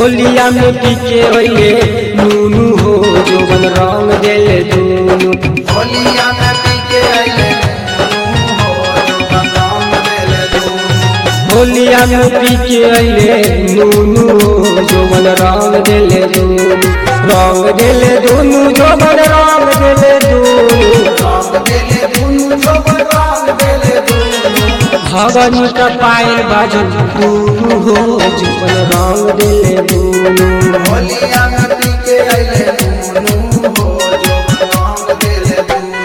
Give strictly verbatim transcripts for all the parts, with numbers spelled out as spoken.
होलिया में पीके होइले नूनू हो जोबन रंग देले दूनू। होलिया में पीके आइले नूनू हो जोबन रंग देले दूनू। होलिया में पीके आइले नूनू हो जोबन रंग देले दूनू। रंग देले दूनू जोबन रंग देले दूनू। रंग देले दूनू जोबन रंग देले दूनू। भगनी का पायल बाजन दूनू हो जोबन रंग देले दूनू। होलिया में पीके आइले नूनू हो जोबन रंग देले दूनू।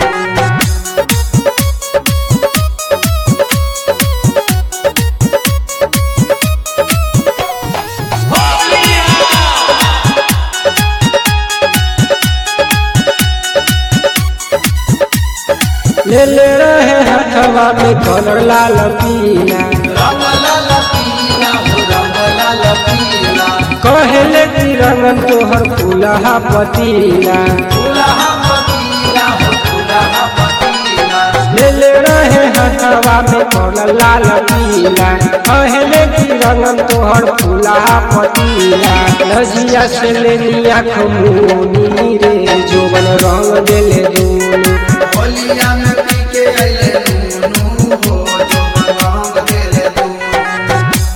ले ले रहे हथवा में कलर लाल पीला। रंग लाल पीला हो रंग लाल पीला। कहले कि रंगन तोहर फूलहा पतीला। फूलहा पतीला हो फूलहा पतीला। ले ले रहे हथवा में कलर लाल पीला। कहले कि रंगन तोहर फूलहा पतीला। नजिया से ले लिया खमोनी रे जोबन रंग देले दूनू। होलिया में पीके आइले नूनू हो जोबन रंग देले दूनू।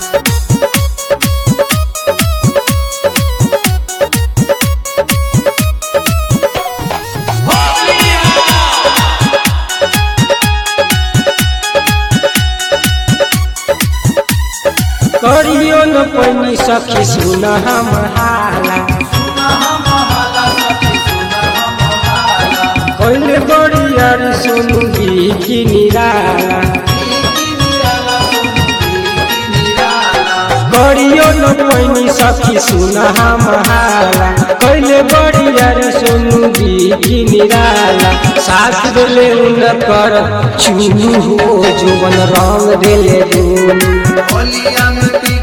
करियो न पैनी सखी सुन हम हाला। सुना हम हाला सखी सुना हम हाला। कहले बड़ियारी सुनु की निराला। की निराला सुनु की निराला। करियो न पैनी सखी सुन हम हाला। कहले बड़ियारी सुनु की निराला। सास देले उन कर चुनू हो जोबन रंग देले दूनू। होलिया में